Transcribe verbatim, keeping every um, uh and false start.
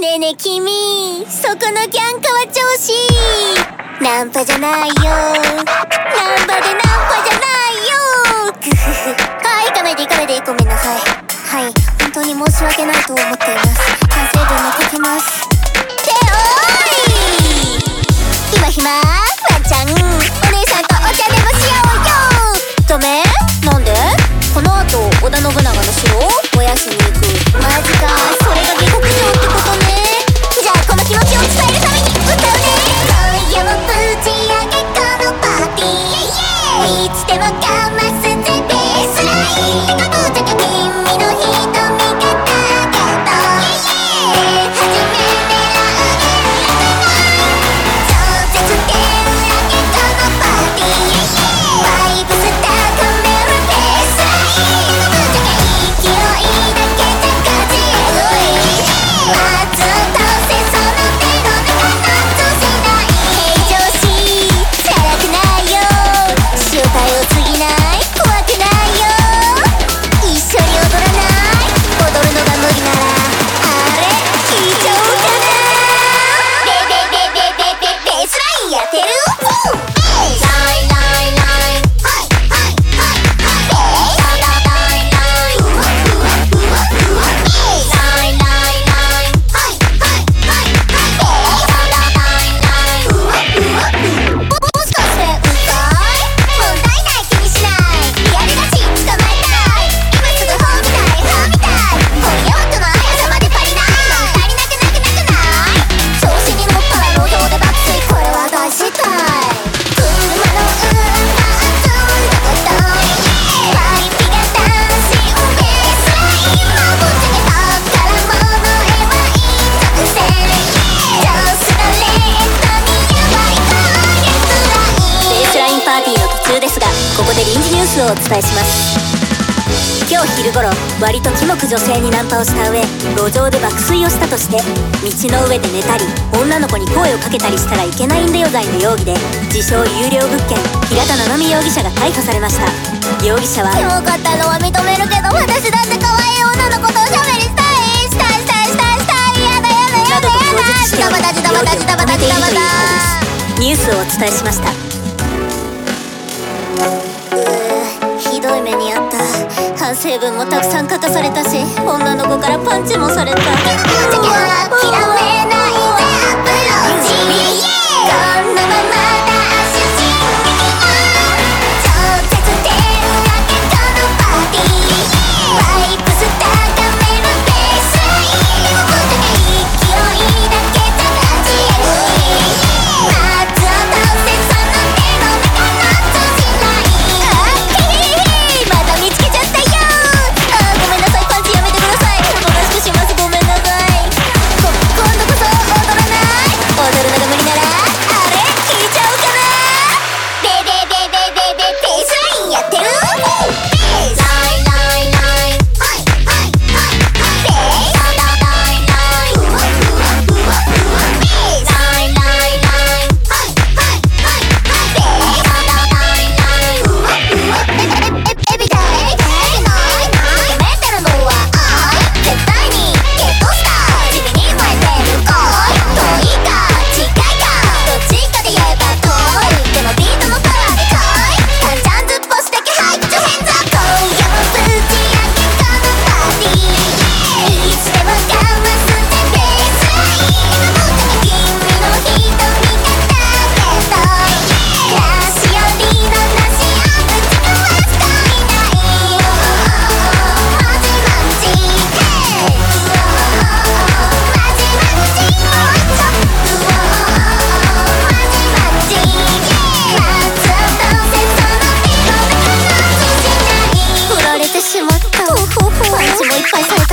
ねえねえ君、そこのキャンカは調子ナンパじゃないよ、ナンパでナンパじゃないよ。グフフ。はい、行かないで行かないで、ごめんなさい。はい、本当に申し訳ないと思っています。反省文も書けます。っておーい、今暇ワンちゃん、お姉さんとお茶でもしようよ。ダメ？なんで？この後織田信長の城を燃やしに行く。マジか、それが下克上ってことね。じゃあこの気持ちを伝えるために歌うね。今夜もぶち上げこのパーティー、いつでもかますぜベースライン。ぶっちゃけ君の瞳がたけど、初め狙う超絶手裏けこのパーティー、バイブス高めるベースライン。ぶっちゃけ勢いだけじゃ勝ちえぐい、まず倒せその手の中の調子ない。平常心チャラくないよ、正体を過ぎない、怖くないよ。一緒に踊らない？踊るのが無理ならあれ聞いちゃおうかな。ベベベベベベベースラインやってる？ライライライはいはいはいはい、ライライライうわうわうわうわ、ライライライはいはいはいはい、ライライライうわうわうわ。もしかしてうざい？問題ない、気にしない、リアルガチ捕まえたい。今すぐホーみたいホーみたい、今夜はこの速さまで足りない。足りなくなくなくない？調子に乗ったら路上で爆睡、これは大失態。車の運搬積んだことパイピが男子をベースライン。もうぶっちゃけたから物へは一直線、調子がレートにやばいベースラインパーティーの途中ですが、ここで臨時ニュースをお伝えします。今日昼頃、割とキモく女性にナンパをした上、路上で爆睡をしたとして、道の上で寝たり女の子に声をかけたりしたらいけないんだよ罪の容疑で、自称有料物件平田七海容疑者が逮捕されました。容疑者はキモかったのは認めるけど、私だって可愛い女の子とおしゃべりしたいしたいしたいしたいしたい、やだやだやだやだ、などと供述しており、容疑を認めているということです。ニュースをお伝えしました。ひどい目にあった。反省文もたくさん書かされたし、女の子からパンチもされた。諦めないぜアプローチ、このままダッシュ進撃を、超絶手裏けこのパーティー、バイブス高めるベースライン。ぶっちゃけ勢いだけじゃ勝ちえぐい、まずは倒せその手の中の調子ない。また見つけちゃったよ。あーごめんなさい、パンチやめてください。おとなしくします、ごめんなさい。こ今度こそ踊らない？踊るのが無理ならあれ聞いちゃおうかな。ベベベベベベベースラインやってる？ライライライはいはいはいはい、ライライライうわうわうわうわ、ライライライはいはいはいはい、ライライライうわうわ、エビエビだエビだエビないない、メテるのは愛、絶対にゲットしたい、地味に燃えてる恋、遠いか近いかどっちかで言えば遠い、でもビートのパワーでかい、カンちゃんずっぽしだけはい口を変座、今夜もぶち上げこのパーティー、いつでもかますぜベースライン。ぶっちゃけ君の瞳がたけど、なしよりのなしあぶち壊す恋ないよ、マジマジヘイうわマジマジもうちょっとマジマジまずはどうせその手の中の調子ない。振られてしまった。パンチもいっぱいされ